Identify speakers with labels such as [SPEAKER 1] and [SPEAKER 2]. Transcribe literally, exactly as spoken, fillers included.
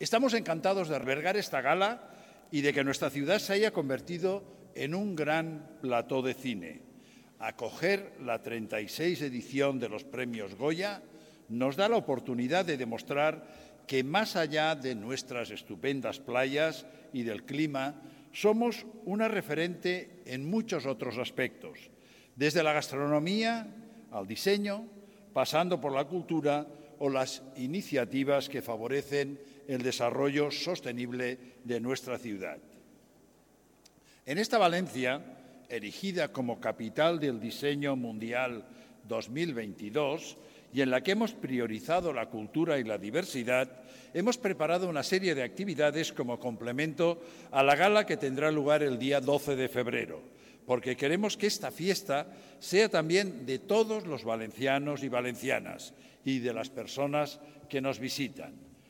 [SPEAKER 1] Estamos encantados de albergar esta gala y de que nuestra ciudad se haya convertido en un gran plató de cine. Acoger la treinta y seis edición de los Premios Goya nos da la oportunidad de demostrar que, más allá de nuestras estupendas playas y del clima, somos una referente en muchos otros aspectos, desde la gastronomía al diseño, pasando por la cultura o las iniciativas que favorecen el desarrollo sostenible de nuestra ciudad. En esta Valencia, erigida como capital del diseño mundial dos mil veintidós y en la que hemos priorizado la cultura y la diversidad, hemos preparado una serie de actividades como complemento a la gala que tendrá lugar el día doce de febrero, porque queremos que esta fiesta sea también de todos los valencianos y valencianas y de las personas que nos visitan.